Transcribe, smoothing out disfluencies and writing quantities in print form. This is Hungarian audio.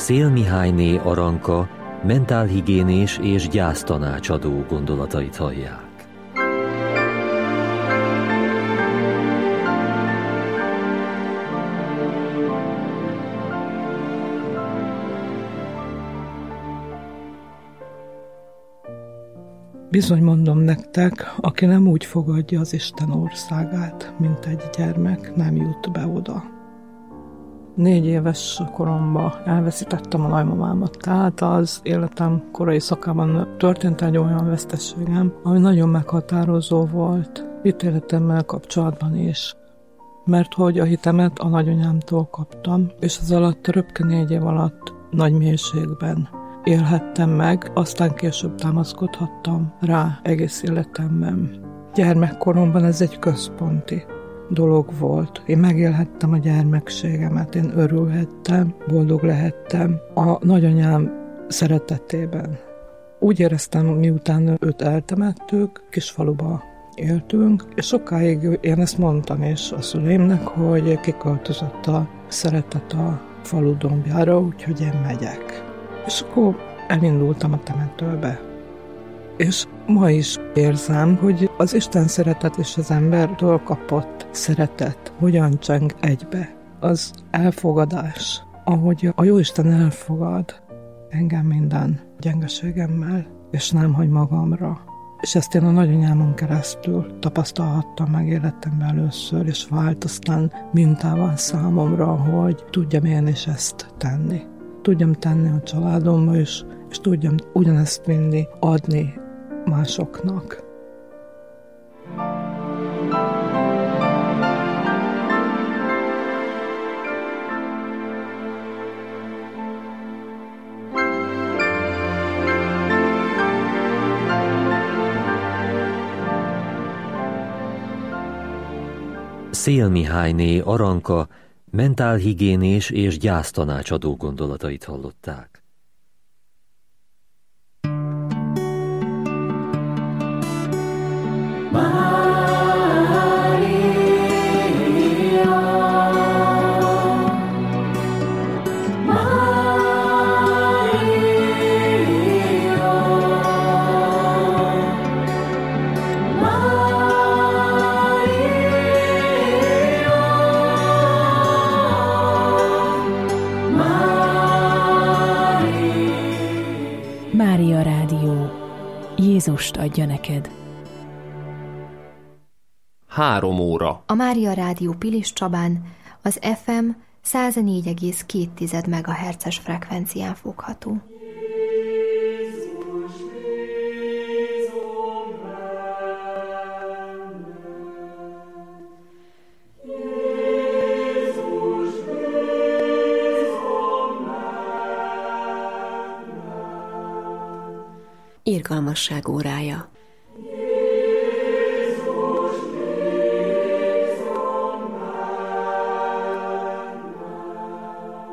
Széll Mihályné Aranka mentálhigiénés és gyásztanácsadó gondolatait hallják. Bizony mondom nektek, aki nem úgy fogadja az Isten országát, mint egy gyermek, nem jut be oda. 4 éves koromban elveszítettem a nagymamámat, tehát az életem korai szakában történt egy olyan veszteségem, ami nagyon meghatározó volt ítéletemmel kapcsolatban is. Mert hogy a hitemet a nagyanyámtól kaptam, és az alatt röpke 4 év alatt nagy mélységben élhettem meg, aztán később támaszkodhattam rá egész életemben. Gyermekkoromban ez egy központi dolog volt. Én megélhettem a gyermekségemet, én örülhettem, boldog lehettem a nagyanyám szeretetében. Úgy éreztem, miután őt eltemettük, kisfaluba éltünk, és sokáig én ezt mondtam is a szüleimnek, hogy kiköltözött a szeretet a falu dombjára, úgyhogy én megyek. És akkor elindultam a temetőbe. És ma is érzem, hogy az Isten szeretet és az embertől kapott szeretet hogyan cseng egybe. Az elfogadás, ahogy a Jóisten elfogad engem minden gyengeségemmel, és nem hagy magamra. És ezt én a nagyanyámon keresztül tapasztalhattam meg életemben először, és vált aztán mintával számomra, hogy tudjam én is ezt tenni. Tudjam tenni a családomba is, és tudjam ugyanezt vinni, adni másoknak. Széll Mihályné Aranka mentálhigiénés és gyásztanácsadó gondolatait hallották. Mária Rádió. Jézust adja neked. 3 óra. A Mária Rádió Pilis Csabán az FM 104,2 MHz-es frekvencián fogható. Irgalmasság órája.